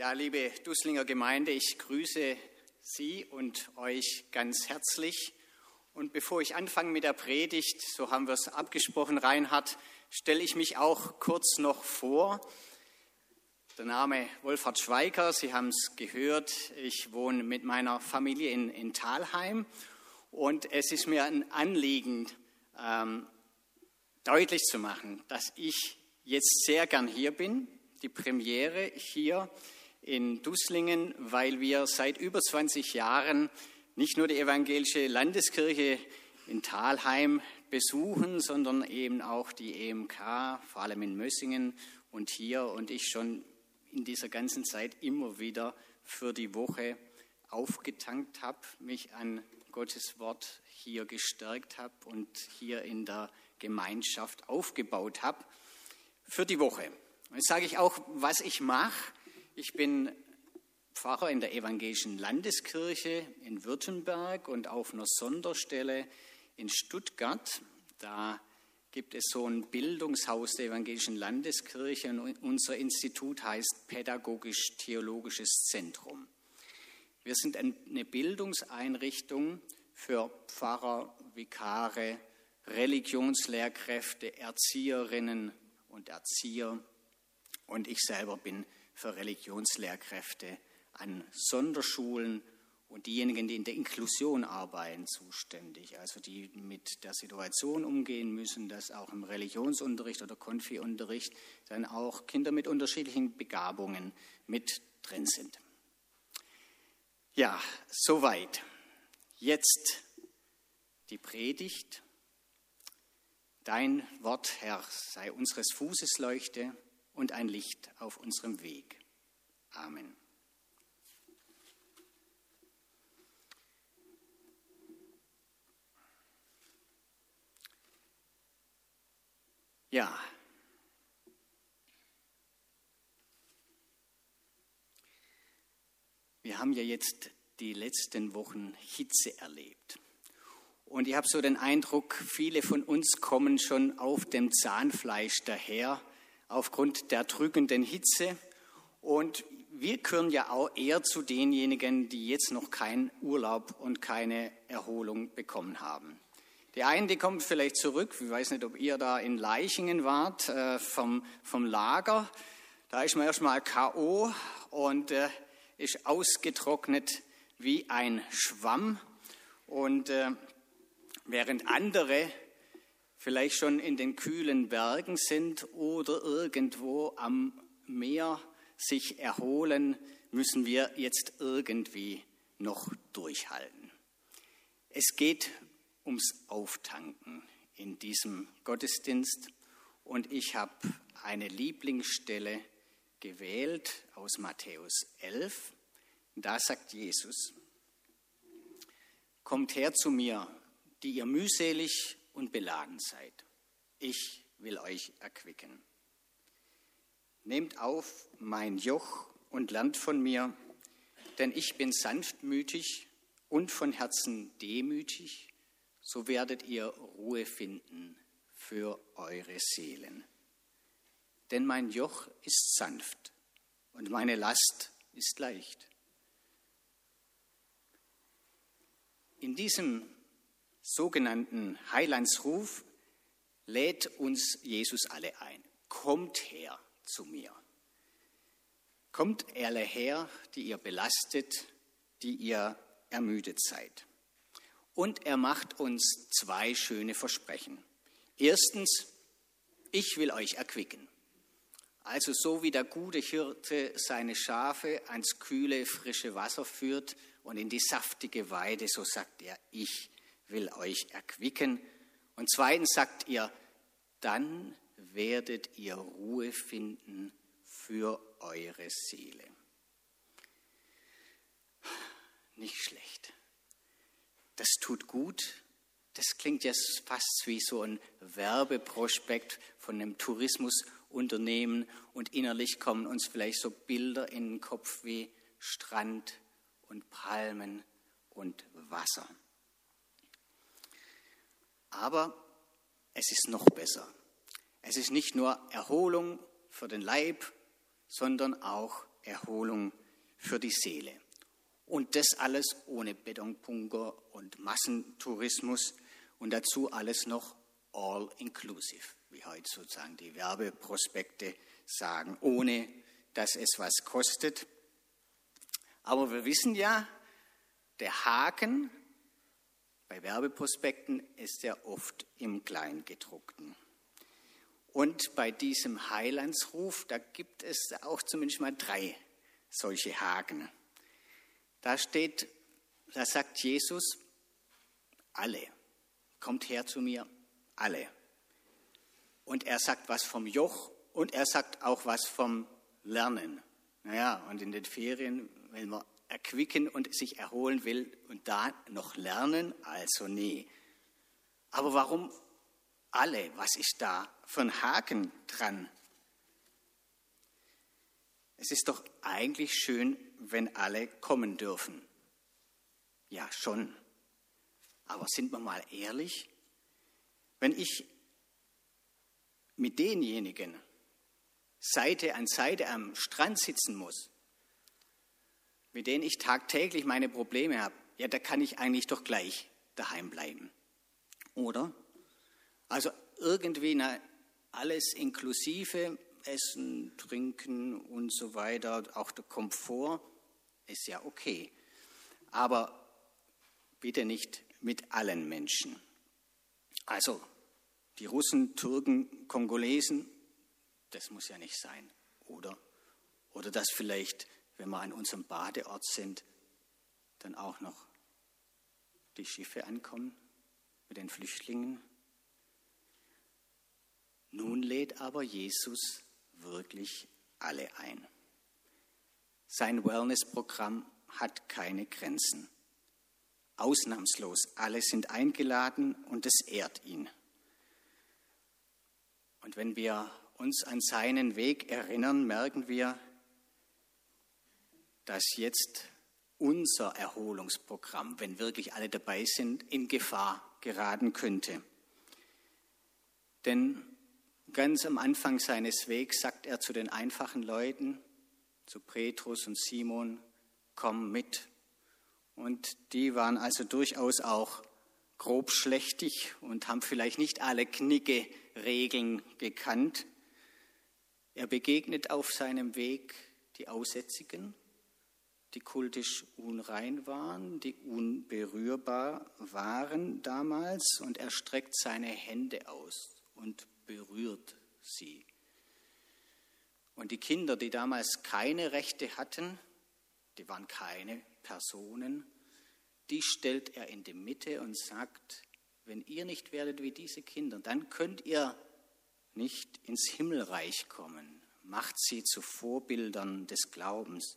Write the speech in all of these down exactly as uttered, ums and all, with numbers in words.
Ja, liebe Dusslinger Gemeinde, ich grüße Sie und euch ganz herzlich. Und bevor ich anfange mit der Predigt, so haben wir es abgesprochen, Reinhard, stelle ich mich auch kurz noch vor. Der Name Wolfhard Schweiger, Sie haben es gehört, ich wohne mit meiner Familie in, in Thalheim und es ist mir ein Anliegen, ähm, deutlich zu machen, dass ich jetzt sehr gern hier bin, die Premiere hier in Dusslingen, weil wir seit über zwanzig Jahren nicht nur die evangelische Landeskirche in Thalheim besuchen, sondern eben auch die E M K, vor allem in Mössingen und hier, und ich schon in dieser ganzen Zeit immer wieder für die Woche aufgetankt habe, mich an Gottes Wort hier gestärkt habe und hier in der Gemeinschaft aufgebaut habe für die Woche. Und jetzt sage ich auch, was ich mache. Ich bin Pfarrer in der evangelischen Landeskirche in Württemberg und auf einer Sonderstelle in Stuttgart. Da gibt es so ein Bildungshaus der evangelischen Landeskirche und unser Institut heißt Pädagogisch-Theologisches Zentrum. Wir sind eine Bildungseinrichtung für Pfarrer, Vikare, Religionslehrkräfte, Erzieherinnen und Erzieher. Und ich selber bin für Religionslehrkräfte an Sonderschulen und diejenigen, die in der Inklusion arbeiten, zuständig. Also die mit der Situation umgehen müssen, dass auch im Religionsunterricht oder Konfi-Unterricht dann auch Kinder mit unterschiedlichen Begabungen mit drin sind. Ja, soweit. Jetzt die Predigt. Dein Wort, Herr, sei unseres Fußes Leuchte und ein Licht auf unserem Weg. Amen. Ja. Wir haben ja jetzt die letzten Wochen Hitze erlebt. Und ich habe so den Eindruck, viele von uns kommen schon auf dem Zahnfleisch daher, aufgrund der drückenden Hitze. Und wir gehören ja auch eher zu denjenigen, die jetzt noch keinen Urlaub und keine Erholung bekommen haben. Die einen, die kommen vielleicht zurück, ich weiß nicht, ob ihr da in Leichingen wart, äh, vom, vom Lager. Da ist man erstmal K O und äh, ist ausgetrocknet wie ein Schwamm. Und äh, während andere vielleicht schon in den kühlen Bergen sind oder irgendwo am Meer sich erholen, müssen wir jetzt irgendwie noch durchhalten. Es geht ums Auftanken in diesem Gottesdienst und ich habe eine Lieblingsstelle gewählt aus Matthäus elf. Da sagt Jesus: Kommt her zu mir, die ihr mühselig und beladen seid. Ich will euch erquicken. Nehmt auf mein Joch und lernt von mir, denn ich bin sanftmütig und von Herzen demütig, so werdet ihr Ruhe finden für eure Seelen. Denn mein Joch ist sanft und meine Last ist leicht. In diesem sogenannten Heilandsruf lädt uns Jesus alle ein. Kommt her zu mir. Kommt alle her, die ihr belastet, die ihr ermüdet seid. Und er macht uns zwei schöne Versprechen. Erstens, ich will euch erquicken. Also so wie der gute Hirte seine Schafe ans kühle, frische Wasser führt und in die saftige Weide, so sagt er, ich will euch erquicken. Und zweitens sagt ihr, dann werdet ihr Ruhe finden für eure Seele. Nicht schlecht. Das tut gut. Das klingt jetzt fast wie so ein Werbeprospekt von einem Tourismusunternehmen und innerlich kommen uns vielleicht so Bilder in den Kopf wie Strand und Palmen und Wasser. Aber es ist noch besser. Es ist nicht nur Erholung für den Leib, sondern auch Erholung für die Seele. Und das alles ohne Betonbunker und Massentourismus und dazu alles noch all inclusive, wie heute sozusagen die Werbeprospekte sagen, ohne dass es was kostet. Aber wir wissen ja, der Haken bei Werbeprospekten ist ja oft im Kleingedruckten. Und bei diesem Heilandsruf, da gibt es auch zumindest mal drei solche Haken. Da steht, da sagt Jesus, alle, kommt her zu mir, alle. Und er sagt was vom Joch und er sagt auch was vom Lernen. Naja, und in den Ferien, wenn man erquicken und sich erholen will und da noch lernen, also nee. Aber warum alle? Was ist da für ein Haken dran? Es ist doch eigentlich schön, wenn alle kommen dürfen. Ja, schon. Aber sind wir mal ehrlich? Wenn ich mit denjenigen Seite an Seite am Strand sitzen muss, mit denen ich tagtäglich meine Probleme habe, ja, da kann ich eigentlich doch gleich daheim bleiben. Oder? Also irgendwie na, alles inklusive, Essen, Trinken und so weiter, auch der Komfort ist ja okay. Aber bitte nicht mit allen Menschen. Also die Russen, Türken, Kongolesen, das muss ja nicht sein, oder? Oder dass vielleicht, wenn wir an unserem Badeort sind, dann auch noch die Schiffe ankommen mit den Flüchtlingen. Nun lädt aber Jesus wirklich alle ein. Sein Wellness-Programm hat keine Grenzen. Ausnahmslos alle sind eingeladen und es ehrt ihn. Und wenn wir uns an seinen Weg erinnern, merken wir, dass jetzt unser Erholungsprogramm, wenn wirklich alle dabei sind, in Gefahr geraten könnte. Denn ganz am Anfang seines Wegs sagt er zu den einfachen Leuten, zu Petrus und Simon, komm mit. Und die waren also durchaus auch grobschlächtig und haben vielleicht nicht alle Knicke-Regeln gekannt. Er begegnet auf seinem Weg die Aussätzigen, die kultisch unrein waren, die unberührbar waren damals, und er streckt seine Hände aus und berührt sie. Und die Kinder, die damals keine Rechte hatten, die waren keine Personen, die stellt er in die Mitte und sagt, wenn ihr nicht werdet wie diese Kinder, dann könnt ihr nicht ins Himmelreich kommen. Macht sie zu Vorbildern des Glaubens.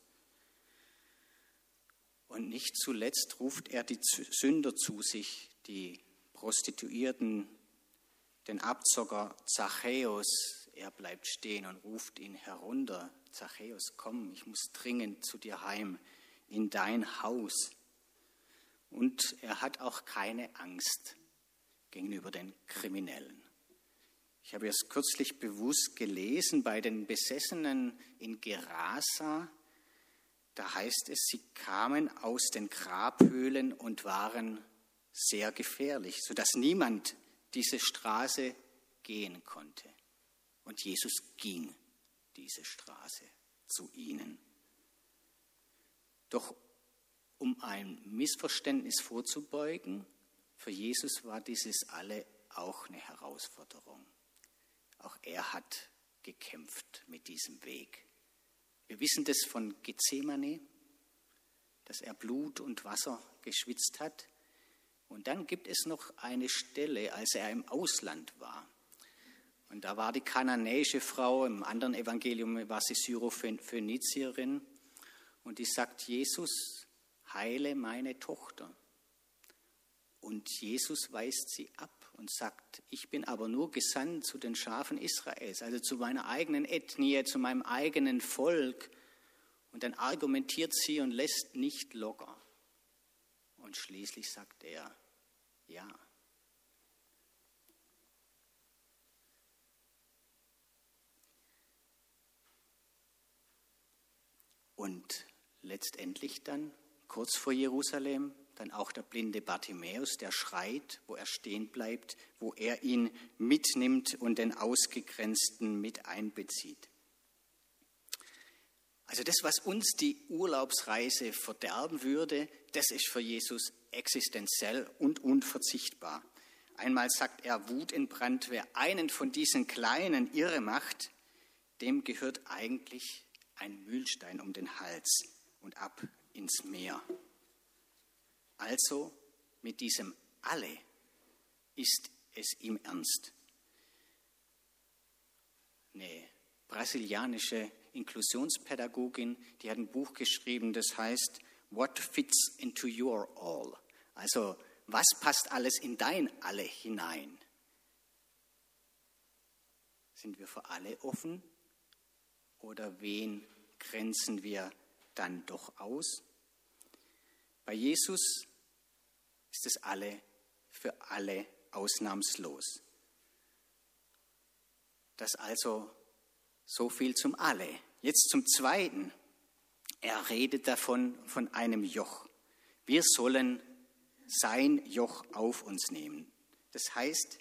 Und nicht zuletzt ruft er die Sünder zu sich, die Prostituierten, den Abzocker Zachäus. Er bleibt stehen und ruft ihn herunter. Zachäus, komm, ich muss dringend zu dir heim, in dein Haus. Und er hat auch keine Angst gegenüber den Kriminellen. Ich habe es kürzlich bewusst gelesen bei den Besessenen in Gerasa. Da heißt es, sie kamen aus den Grabhöhlen und waren sehr gefährlich, sodass niemand diese Straße gehen konnte. Und Jesus ging diese Straße zu ihnen. Doch um ein Missverständnis vorzubeugen, für Jesus war dieses alle auch eine Herausforderung. Auch er hat gekämpft mit diesem Weg. Wir wissen das von Gethsemane, dass er Blut und Wasser geschwitzt hat. Und dann gibt es noch eine Stelle, als er im Ausland war. Und da war die kananäische Frau, im anderen Evangelium war sie Syrophönizierin. Und die sagt, Jesus, heile meine Tochter. Und Jesus weist sie ab und sagt, ich bin aber nur gesandt zu den Schafen Israels, also zu meiner eigenen Ethnie, zu meinem eigenen Volk. Und dann argumentiert sie und lässt nicht locker. Und schließlich sagt er, ja. Und letztendlich dann, kurz vor Jerusalem, dann auch der blinde Bartimäus, der schreit, wo er stehen bleibt, wo er ihn mitnimmt und den Ausgegrenzten mit einbezieht. Also das, was uns die Urlaubsreise verderben würde, das ist für Jesus existenziell und unverzichtbar. Einmal sagt er wutentbrannt, wer einen von diesen Kleinen irre macht, dem gehört eigentlich ein Mühlstein um den Hals und ab ins Meer. Also mit diesem alle ist es ihm ernst. Eine brasilianische Inklusionspädagogin, die hat ein Buch geschrieben, das heißt What fits into your all? Also was passt alles in dein Alle hinein? Sind wir für alle offen oder wen grenzen wir dann doch aus? Bei Jesus ist es alle für alle ausnahmslos. Das also so viel zum Alle. Jetzt zum Zweiten. Er redet davon, von einem Joch. Wir sollen sein Joch auf uns nehmen. Das heißt,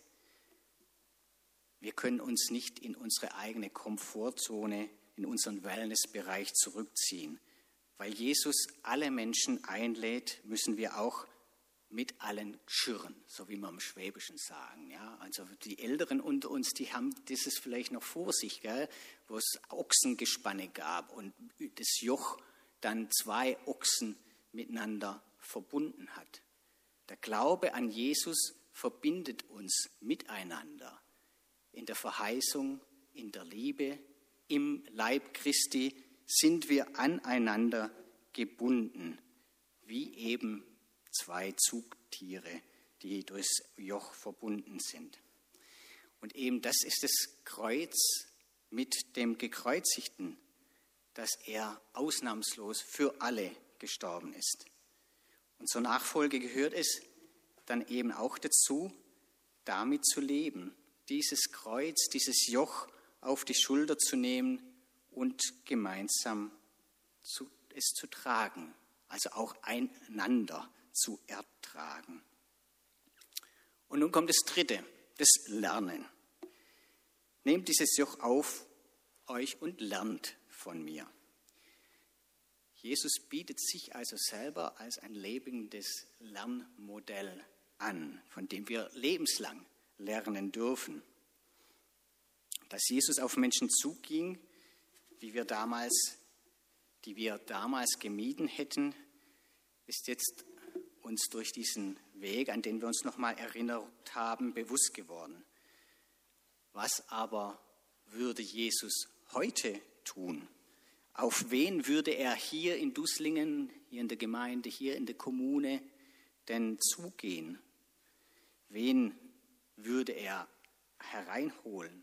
wir können uns nicht in unsere eigene Komfortzone, in unseren Wellnessbereich zurückziehen. Weil Jesus alle Menschen einlädt, müssen wir auch mit allen schürren, so wie wir im Schwäbischen sagen. Ja, also die Älteren unter uns, die haben dieses vielleicht noch vor sich, gell, wo es Ochsengespanne gab und das Joch dann zwei Ochsen miteinander verbunden hat. Der Glaube an Jesus verbindet uns miteinander in der Verheißung, in der Liebe, im Leib Christi sind wir aneinander gebunden, wie eben zwei Zugtiere, die durchs Joch verbunden sind. Und eben das ist das Kreuz mit dem Gekreuzigten, dass er ausnahmslos für alle gestorben ist. Und zur Nachfolge gehört es dann eben auch dazu, damit zu leben, dieses Kreuz, dieses Joch auf die Schulter zu nehmen und gemeinsam zu, es zu tragen, also auch einander zu ertragen. Und nun kommt das Dritte, das Lernen. Nehmt dieses Joch auf euch und lernt von mir. Jesus bietet sich also selber als ein lebendes Lernmodell an, von dem wir lebenslang lernen dürfen. Dass Jesus auf Menschen zuging, wie wir damals, die wir damals gemieden hätten, ist jetzt uns durch diesen Weg, an den wir uns nochmal erinnert haben, bewusst geworden. Was aber würde Jesus heute tun? Auf wen würde er hier in Dusslingen, hier in der Gemeinde, hier in der Kommune denn zugehen? Wen würde er hereinholen?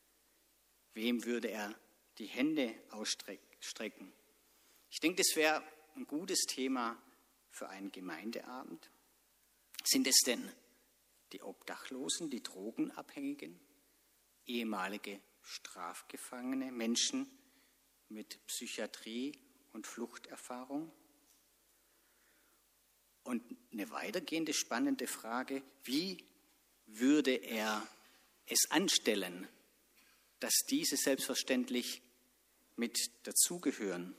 Wem würde er die Hände ausstrecken? Ich denke, das wäre ein gutes Thema für einen Gemeindeabend. Sind es denn die Obdachlosen, die Drogenabhängigen, ehemalige Strafgefangene, Menschen mit Psychiatrie und Fluchterfahrung? Und eine weitergehende spannende Frage, wie würde er es anstellen, dass diese selbstverständlich mit dazugehören?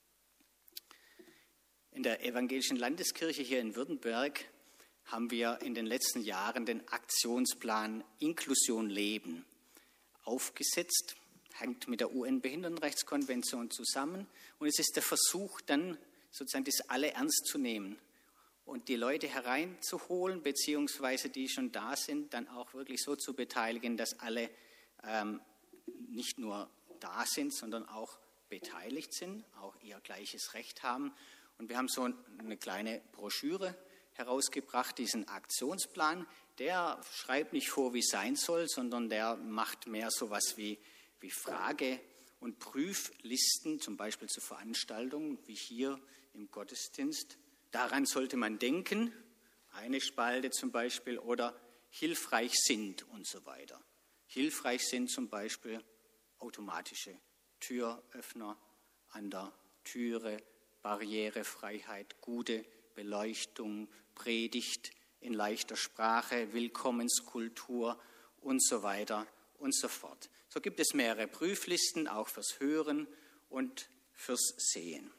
In der Evangelischen Landeskirche hier in Württemberg haben wir in den letzten Jahren den Aktionsplan Inklusion Leben aufgesetzt, hängt mit der U N-Behindertenrechtskonvention zusammen und es ist der Versuch, dann sozusagen das alle ernst zu nehmen und die Leute hereinzuholen, beziehungsweise die schon da sind, dann auch wirklich so zu beteiligen, dass alle ähm, nicht nur da sind, sondern auch beteiligt sind, auch ihr gleiches Recht haben. Und wir haben so eine kleine Broschüre herausgebracht, diesen Aktionsplan. Der schreibt nicht vor, wie es sein soll, sondern der macht mehr sowas wie, wie Frage- und Prüflisten, zum Beispiel zu Veranstaltungen wie hier im Gottesdienst. Daran sollte man denken, eine Spalte zum Beispiel, oder hilfreich sind und so weiter. Hilfreich sind zum Beispiel automatische Türöffner an der Türe, Barrierefreiheit, gute Beleuchtung, Predigt in leichter Sprache, Willkommenskultur und so weiter und so fort. So gibt es mehrere Prüflisten, auch fürs Hören und fürs Sehen.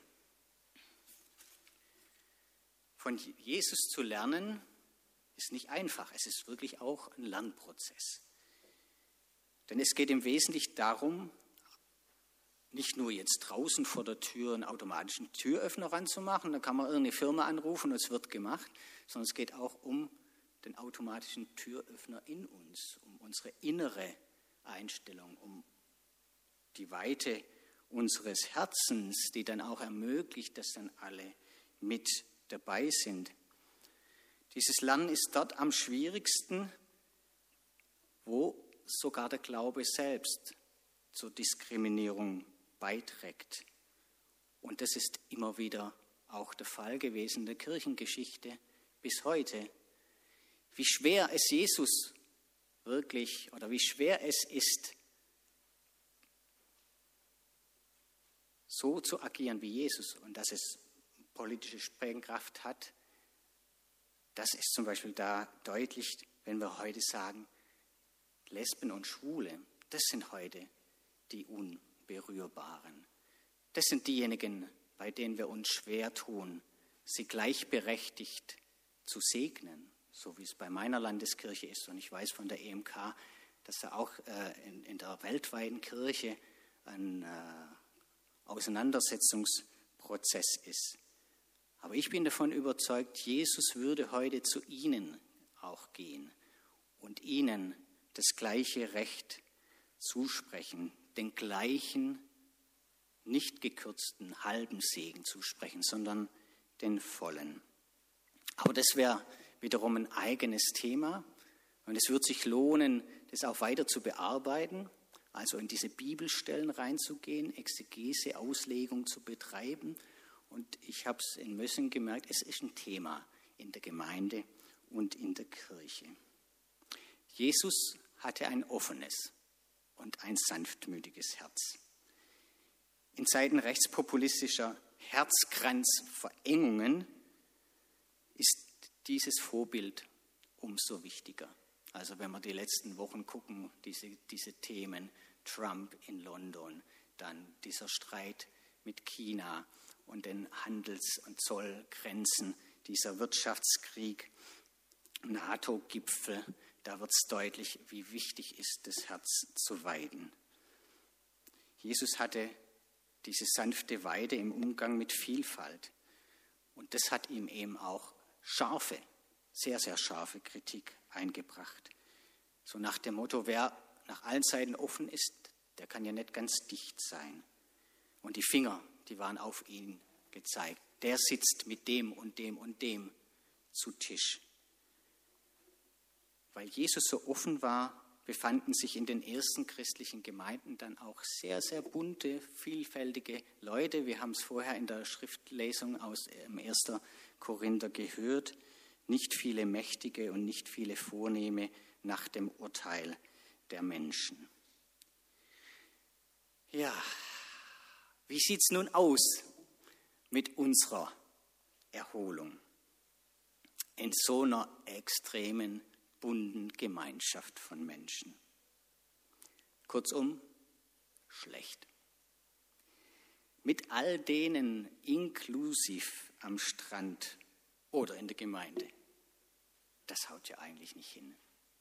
Von Jesus zu lernen ist nicht einfach, es ist wirklich auch ein Lernprozess. Denn es geht im Wesentlichen darum, nicht nur jetzt draußen vor der Tür einen automatischen Türöffner ranzumachen, dann kann man irgendeine Firma anrufen und es wird gemacht, sondern es geht auch um den automatischen Türöffner in uns, um unsere innere Einstellung, um die Weite unseres Herzens, die dann auch ermöglicht, dass dann alle mit dabei sind. Dieses Lernen ist dort am schwierigsten, wo sogar der Glaube selbst zur Diskriminierung beiträgt. Und das ist immer wieder auch der Fall gewesen in der Kirchengeschichte bis heute. Wie schwer es Jesus wirklich oder wie schwer es ist, so zu agieren wie Jesus und dass es politische Sprengkraft hat, das ist zum Beispiel da deutlich, wenn wir heute sagen, Lesben und Schwule, das sind heute die Unberührbaren. Das sind diejenigen, bei denen wir uns schwer tun, sie gleichberechtigt zu segnen, so wie es bei meiner Landeskirche ist. Und ich weiß von der E M K, dass da auch äh, in, in der weltweiten Kirche ein äh, Auseinandersetzungsprozess ist. Aber ich bin davon überzeugt, Jesus würde heute zu ihnen auch gehen und ihnen das gleiche Recht zusprechen, den gleichen, nicht gekürzten halben Segen zusprechen, sondern den vollen. Aber das wäre wiederum ein eigenes Thema und es wird sich lohnen, das auch weiter zu bearbeiten, also in diese Bibelstellen reinzugehen, Exegese, Auslegung zu betreiben. Und ich habe es in Mössing gemerkt, es ist ein Thema in der Gemeinde und in der Kirche. Jesus hatte ein offenes und ein sanftmütiges Herz. In Zeiten rechtspopulistischer Herzkranzverengungen ist dieses Vorbild umso wichtiger. Also wenn wir die letzten Wochen gucken, diese, diese Themen, Trump in London, dann dieser Streit mit China und den Handels- und Zollgrenzen, dieser Wirtschaftskrieg, NATO-Gipfel, da wird es deutlich, wie wichtig ist, das Herz zu weiden. Jesus hatte diese sanfte Weide im Umgang mit Vielfalt. Und das hat ihm eben auch scharfe, sehr, sehr scharfe Kritik eingebracht. So nach dem Motto, wer nach allen Seiten offen ist, der kann ja nicht ganz dicht sein. Und die Finger, die waren auf ihn gezeigt. Der sitzt mit dem und dem und dem zu Tisch. Weil Jesus so offen war, befanden sich in den ersten christlichen Gemeinden dann auch sehr, sehr bunte, vielfältige Leute. Wir haben es vorher in der Schriftlesung aus dem ersten Korinther gehört. Nicht viele Mächtige und nicht viele Vornehme nach dem Urteil der Menschen. Ja, wie sieht es nun aus mit unserer Erholung in so einer extremen, bunten Gemeinschaft von Menschen? Kurzum, schlecht. Mit all denen inklusiv am Strand oder in der Gemeinde. Das haut ja eigentlich nicht hin.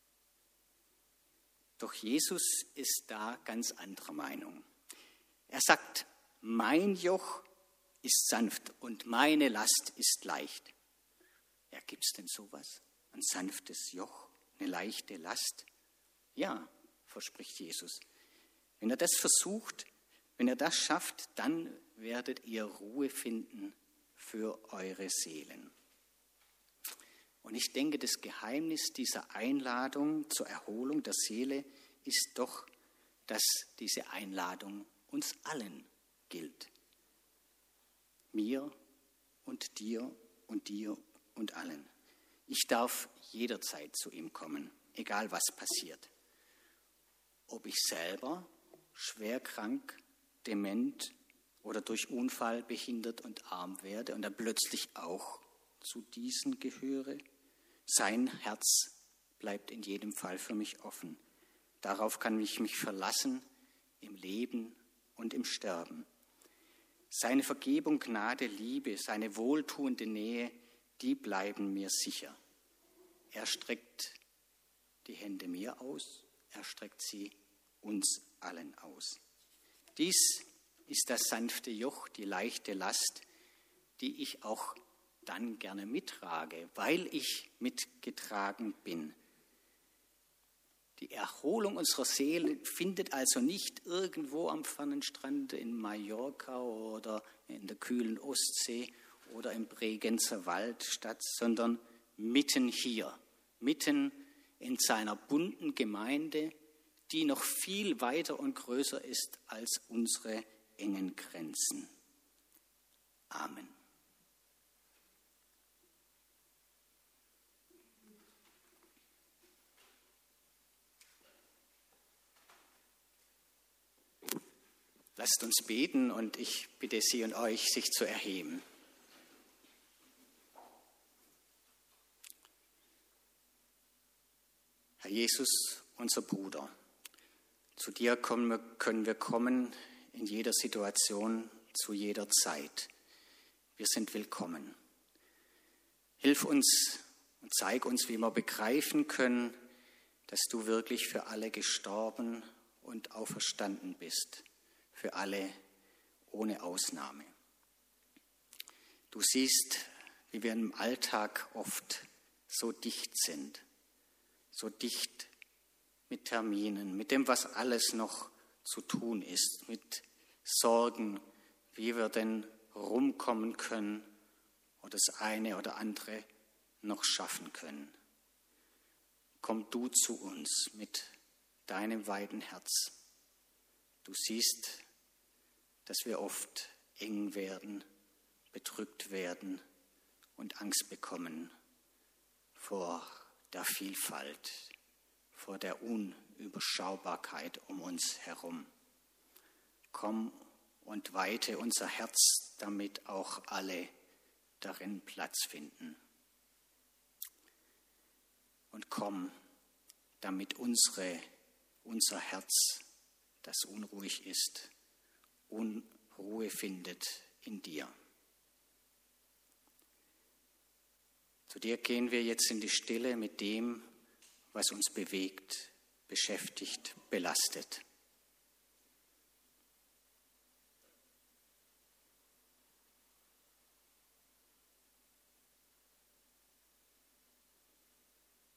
Doch Jesus ist da ganz anderer Meinung. Er sagt, mein Joch ist sanft und meine Last ist leicht. Ja, gibt es denn sowas? Ein sanftes Joch, eine leichte Last? Ja, verspricht Jesus. Wenn er das versucht, wenn er das schafft, dann werdet ihr Ruhe finden für eure Seelen. Und ich denke, das Geheimnis dieser Einladung zur Erholung der Seele ist doch, dass diese Einladung uns allen gilt. Mir und dir und dir und allen. Ich darf jederzeit zu ihm kommen, egal was passiert. Ob ich selber schwer krank, dement oder durch Unfall behindert und arm werde und dann plötzlich auch zu diesen gehöre. Sein Herz bleibt in jedem Fall für mich offen. Darauf kann ich mich verlassen im Leben und im Sterben. Seine Vergebung, Gnade, Liebe, seine wohltuende Nähe, die bleiben mir sicher. Er streckt die Hände mir aus, er streckt sie uns allen aus. Dies ist das sanfte Joch, die leichte Last, die ich auch dann gerne mittrage, weil ich mitgetragen bin. Die Erholung unserer Seele findet also nicht irgendwo am fernen Strand in Mallorca oder in der kühlen Ostsee oder im Bregenzer Wald statt, sondern mitten hier, mitten in seiner bunten Gemeinde, die noch viel weiter und größer ist als unsere engen Grenzen. Amen. Lasst uns beten und ich bitte Sie und euch, sich zu erheben. Herr Jesus, unser Bruder, zu dir können wir kommen in jeder Situation, zu jeder Zeit. Wir sind willkommen. Hilf uns und zeig uns, wie wir begreifen können, dass du wirklich für alle gestorben und auferstanden bist. Für alle ohne Ausnahme. Du siehst, wie wir im Alltag oft so dicht sind, so dicht mit Terminen, mit dem, was alles noch zu tun ist, mit Sorgen, wie wir denn rumkommen können oder das eine oder andere noch schaffen können. Komm du zu uns mit deinem weiten Herz. Du siehst, dass wir oft eng werden, bedrückt werden und Angst bekommen vor der Vielfalt, vor der Unüberschaubarkeit um uns herum. Komm und weite unser Herz, damit auch alle darin Platz finden. Und komm, damit unsere, unser Herz, das unruhig ist, Ruhe findet in dir. Zu dir gehen wir jetzt in die Stille mit dem, was uns bewegt, beschäftigt, belastet.